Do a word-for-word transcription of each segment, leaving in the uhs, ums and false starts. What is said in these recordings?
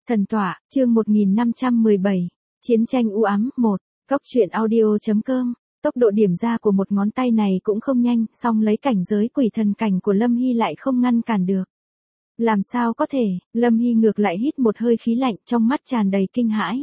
Thần tọa, chương một nghìn năm trăm mười bảy. Chiến tranh u ám, một. Cốc truyện audio.com. Tốc độ điểm ra của một ngón tay này cũng không nhanh, song lấy cảnh giới quỷ thần cảnh của Lâm Hy lại không ngăn cản được. Làm sao có thể, Lâm Hy ngược lại hít một hơi khí lạnh, trong mắt tràn đầy kinh hãi.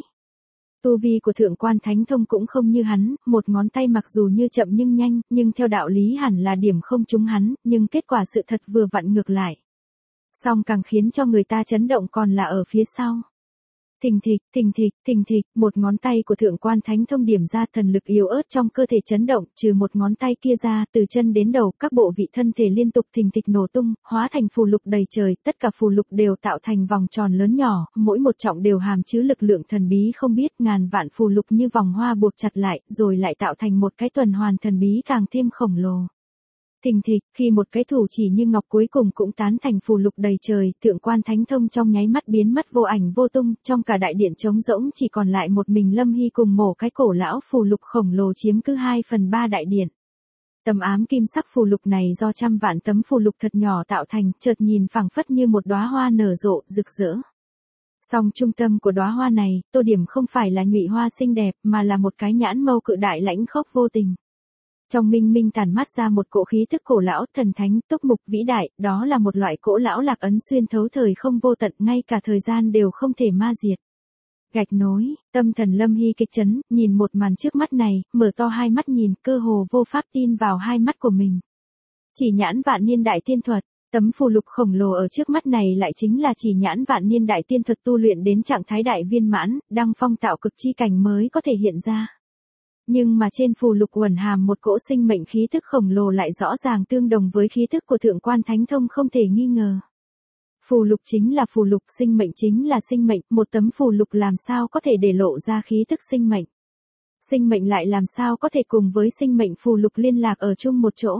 Tu vi của thượng quan thánh thông cũng không như hắn, một ngón tay mặc dù như chậm nhưng nhanh, nhưng theo đạo lý hẳn là điểm không trúng hắn, nhưng kết quả sự thật vừa vặn ngược lại. Song càng khiến cho người ta chấn động còn là ở phía sau. Thình thịch, thình thịch, thình thịch, một ngón tay của thượng quan thánh thông điểm ra, thần lực yếu ớt trong cơ thể chấn động, trừ một ngón tay kia ra, từ chân đến đầu, các bộ vị thân thể liên tục thình thịch nổ tung, hóa thành phù lục đầy trời, tất cả phù lục đều tạo thành vòng tròn lớn nhỏ, mỗi một trọng đều hàm chứa lực lượng thần bí không biết, ngàn vạn phù lục như vòng hoa buộc chặt lại, rồi lại tạo thành một cái tuần hoàn thần bí càng thêm khổng lồ. Thình thịch, khi một cái thủ chỉ như ngọc cuối cùng cũng tán thành phù lục đầy trời, thượng quan thánh thông trong nháy mắt biến mất vô ảnh vô tung, trong cả đại điện trống rỗng chỉ còn lại một mình Lâm Hy cùng mổ cái cổ lão phù lục khổng lồ chiếm cứ hai phần ba đại điện. Tấm ám kim sắc phù lục này do trăm vạn tấm phù lục thật nhỏ tạo thành, chợt nhìn phảng phất như một đóa hoa nở rộ, rực rỡ. Song trung tâm của đóa hoa này, tô điểm không phải là nhụy hoa xinh đẹp, mà là một cái nhãn mâu cự đại lãnh khốc vô tình. Trong minh minh tản mát ra một cỗ khí thức cổ lão, thần thánh, túc mục vĩ đại, đó là một loại cỗ lão lạc ấn xuyên thấu thời không vô tận, ngay cả thời gian đều không thể ma diệt. Gạch nối, tâm thần Lâm Hy kịch chấn, nhìn một màn trước mắt này, mở to hai mắt nhìn, cơ hồ vô pháp tin vào hai mắt của mình. Chỉ nhãn vạn niên đại tiên thuật, tấm phù lục khổng lồ ở trước mắt này lại chính là chỉ nhãn vạn niên đại tiên thuật tu luyện đến trạng thái đại viên mãn, đăng phong tạo cực chi cảnh mới có thể hiện ra. Nhưng mà trên phù lục uẩn hàm một cỗ sinh mệnh khí thức khổng lồ lại rõ ràng tương đồng với khí thức của thượng quan thánh thông không thể nghi ngờ. Phù lục chính là phù lục, sinh mệnh chính là sinh mệnh, một tấm phù lục làm sao có thể để lộ ra khí thức sinh mệnh. Sinh mệnh lại làm sao có thể cùng với sinh mệnh phù lục liên lạc ở chung một chỗ.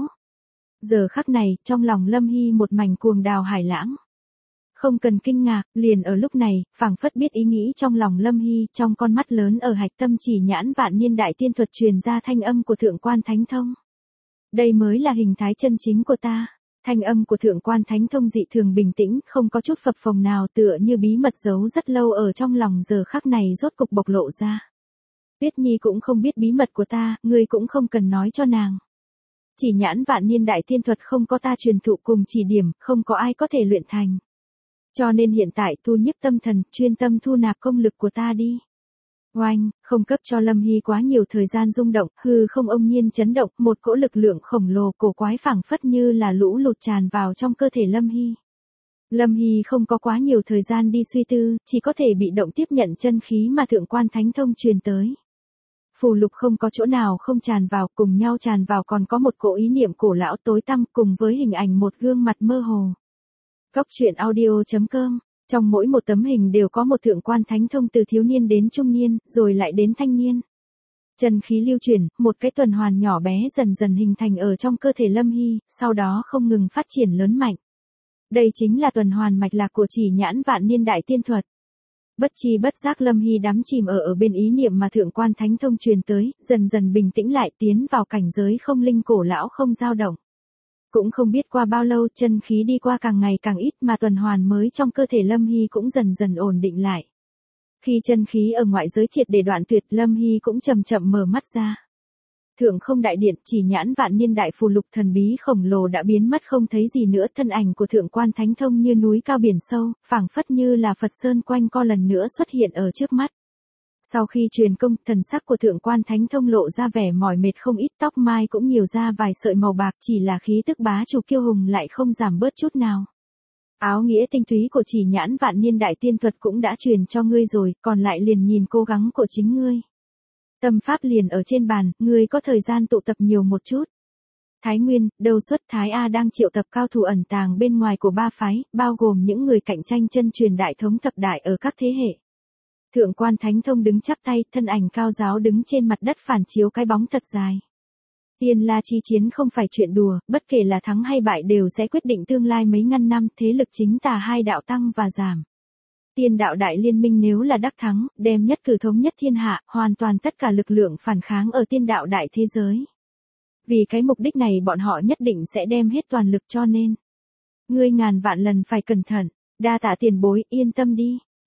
Giờ khắc này, trong lòng Lâm Hy một mảnh cuồng đào hải lãng. Không cần kinh ngạc, liền ở lúc này, phảng phất biết ý nghĩ trong lòng Lâm Hy, trong con mắt lớn ở hạch tâm chỉ nhãn vạn niên đại tiên thuật truyền ra thanh âm của thượng quan thánh thông. Đây mới là hình thái chân chính của ta. Thanh âm của thượng quan thánh thông dị thường bình tĩnh, không có chút phập phồng nào, tựa như bí mật giấu rất lâu ở trong lòng, giờ khắc này rốt cục bộc lộ ra. Tuyết Nhi cũng không biết bí mật của ta, ngươi cũng không cần nói cho nàng. Chỉ nhãn vạn niên đại tiên thuật không có ta truyền thụ cùng chỉ điểm, không có ai có thể luyện thành. Cho nên hiện tại thu nhiếp tâm thần, chuyên tâm thu nạp công lực của ta đi. Oanh, không cấp cho Lâm Hy quá nhiều thời gian rung động, hư không ông nhiên chấn động, một cỗ lực lượng khổng lồ cổ quái phảng phất như là lũ lụt tràn vào trong cơ thể Lâm Hy. Lâm Hy không có quá nhiều thời gian đi suy tư, chỉ có thể bị động tiếp nhận chân khí mà thượng quan thánh thông truyền tới. Phù lục không có chỗ nào không tràn vào, cùng nhau tràn vào còn có một cỗ ý niệm cổ lão tối tăm cùng với hình ảnh một gương mặt mơ hồ. Cốc truyện audio.com. Trong mỗi một tấm hình đều có một thượng quan thánh thông từ thiếu niên đến trung niên, rồi lại đến thanh niên. Chân khí lưu chuyển, một cái tuần hoàn nhỏ bé dần dần hình thành ở trong cơ thể Lâm Hy, sau đó không ngừng phát triển lớn mạnh. Đây chính là tuần hoàn mạch lạc của chỉ nhãn vạn niên đại tiên thuật. Bất chi bất giác Lâm Hy đắm chìm ở ở bên ý niệm mà thượng quan thánh thông truyền tới, dần dần bình tĩnh lại, tiến vào cảnh giới không linh cổ lão không dao động. Cũng không biết qua bao lâu, chân khí đi qua càng ngày càng ít mà tuần hoàn mới trong cơ thể Lâm Hy cũng dần dần ổn định lại. Khi chân khí ở ngoại giới triệt để đoạn tuyệt, Lâm Hy cũng chậm chậm mở mắt ra. Thượng không đại điện, chỉ nhãn vạn niên đại phù lục thần bí khổng lồ đã biến mất không thấy gì nữa, thân ảnh của thượng quan thánh thông như núi cao biển sâu, phảng phất như là Phật sơn quanh co lần nữa xuất hiện ở trước mắt. Sau khi truyền công, thần sắc của thượng quan thánh thông lộ ra vẻ mỏi mệt không ít, tóc mai cũng nhiều ra vài sợi màu bạc, chỉ là khí tức bá chủ kiêu hùng lại không giảm bớt chút nào. Áo nghĩa tinh túy của chỉ nhãn vạn niên đại tiên thuật cũng đã truyền cho ngươi rồi, còn lại liền nhìn cố gắng của chính ngươi. Tâm pháp liền ở trên bàn, ngươi có thời gian tụ tập nhiều một chút. Thái Nguyên, Đâu Xuất, Thái A đang triệu tập cao thủ ẩn tàng bên ngoài của ba phái, bao gồm những người cạnh tranh chân truyền đại thống thập đại ở các thế hệ. Thượng quan thánh thông đứng chắp tay, thân ảnh cao giáo đứng trên mặt đất phản chiếu cái bóng thật dài. Tiên La chi chiến không phải chuyện đùa, bất kể là thắng hay bại đều sẽ quyết định tương lai mấy ngàn năm, thế lực chính tà hai đạo tăng và giảm. Tiên đạo đại liên minh nếu là đắc thắng, đem nhất cử thống nhất thiên hạ, hoàn toàn tất cả lực lượng phản kháng ở tiên đạo đại thế giới. Vì cái mục đích này bọn họ nhất định sẽ đem hết toàn lực, cho nên. Ngươi ngàn vạn lần phải cẩn thận, đa tạ tiền bối, yên tâm đi.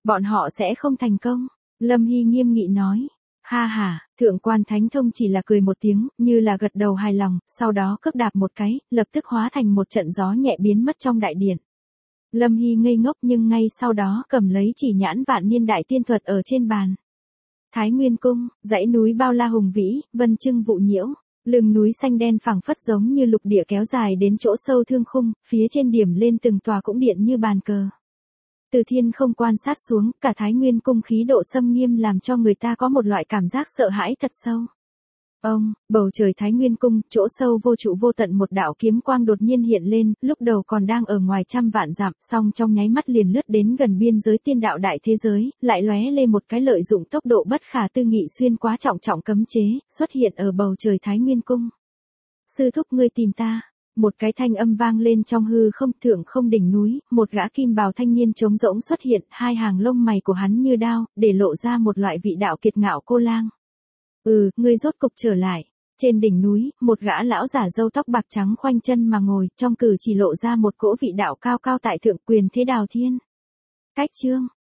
Bọn họ sẽ không thành công. Lâm Hy nghiêm nghị nói. Ha ha, thượng quan Thánh Thông chỉ là cười một tiếng, như là gật đầu hài lòng, sau đó cước đạp một cái, lập tức hóa thành một trận gió nhẹ biến mất trong đại điện. Lâm Hy ngây ngốc nhưng ngay sau đó cầm lấy chỉ nhãn vạn niên đại tiên thuật ở trên bàn. Thái Nguyên Cung, dãy núi bao la hùng vĩ, vân trưng vụ nhiễu, lưng núi xanh đen phẳng phất giống như lục địa kéo dài đến chỗ sâu thương khung, phía trên điểm lên từng tòa cũng điện như bàn cờ. Từ thiên không quan sát xuống, cả Thái Nguyên Cung khí độ xâm nghiêm làm cho người ta có một loại cảm giác sợ hãi thật sâu. Ông, bầu trời Thái Nguyên Cung, chỗ sâu vô trụ vô tận một đạo kiếm quang đột nhiên hiện lên, lúc đầu còn đang ở ngoài trăm vạn dặm, song trong nháy mắt liền lướt đến gần biên giới tiên đạo đại thế giới, lại lóe lên một cái lợi dụng tốc độ bất khả tư nghị xuyên quá trọng trọng cấm chế, xuất hiện ở bầu trời Thái Nguyên Cung. Sư thúc ngươi tìm ta. Một cái thanh âm vang lên trong hư không, thượng không đỉnh núi, một gã kim bào thanh niên trống rỗng xuất hiện, hai hàng lông mày của hắn như đao, để lộ ra một loại vị đạo kiệt ngạo cô lang. Ừ, ngươi rốt cục trở lại. Trên đỉnh núi, một gã lão giả râu tóc bạc trắng khoanh chân mà ngồi, trong cử chỉ lộ ra một cỗ vị đạo cao cao tại thượng, quyền thế đào thiên. Cách chương,